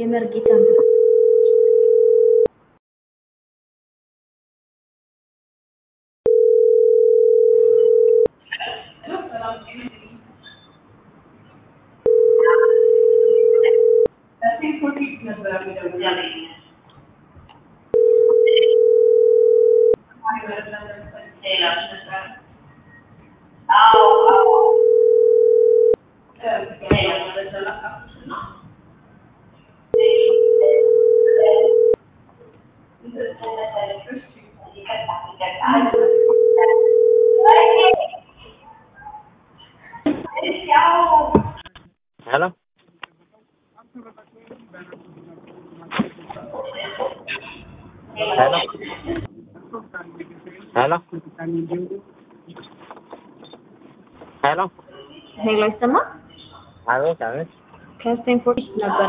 የመርጌታ Hello? Hello? Hello? Hello? ሄሎ ይሰማ አቤት አቤት ከስቴንፎርድ ነበር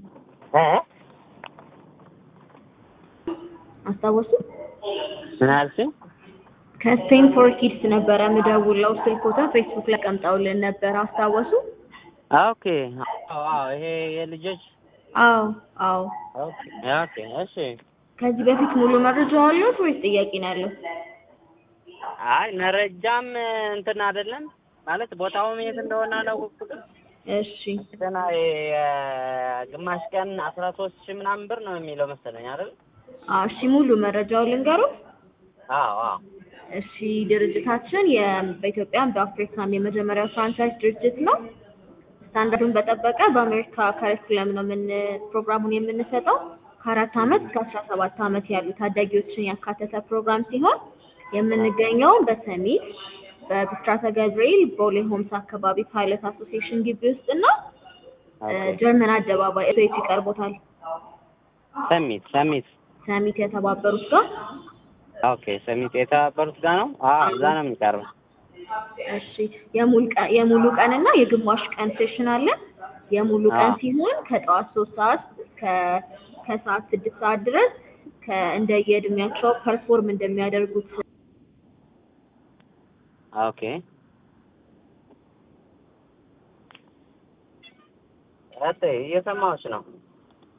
አስታወሱ ምን አልሽኝ? ከስቴንፎርድ ኪድስ ነበር የምደውለው ስልኮታ ፌስቡክ ላይ ቀምጠውልን ነበር አስታወሱ? ኦኬ አዎ ይሄ የልጆች አዎ ኦኬ እሺ ከዚህ በፊት ሙሉ መረጃ አለው ወይስ ጥያቄ ነው ያለው? አይ መረጃም እንትን አይደለም ማለት ቦታውም የት እንደሆነ አላወቅኩትም። እሺ ገና ግማሽ ቀን 13 ምናምን ብር ነው የሚለው መሰለኝ አይደል? እሺ ሙሉ መረጃው ልንገሩ። አዎ እሺ ድርጅታችን በኢትዮጵያም በአፍሪካም የመጀመሪያው ፍራንቻይዝ ድርጅት ነው። ስታንዳርዱን በጠበቀ በአሜሪካ ካሪኩለም ነው ፕሮግራሙን የምንሰጠው። ከ4 ዓመት እስከ 17 ዓመት ያሉ ታዳጊዎችን ያካተተ ፕሮግራም ሲሆን የምንገኘው በሰሚት በብስራተ ገብርኤል ቦሌ ሆምስ አካባቢ ፓይለት አሶሲዬሽን ግቢ ውስጥ እና ጀርመን አደባባይ እቤት ይቀርቦታል። ሰሚት የተባበሩት ጋር ኦኬ ሰሚት የተባበሩት ጋር ነው። እዛ ነው የሚቀርበው። እሺ የሙሉ ቀንና የግማሽ ቀን ሴሽን አለ። የሙሉ ቀን ሲሆን ከጠዋት 3 ሰዓት እስከ ከሰዓት 6 ሰዓት ድረስ እንደየእድሜያቸው ፐርፎርም እንደሚያደርጉት ኦኬ እየሰማሁሽ ነው።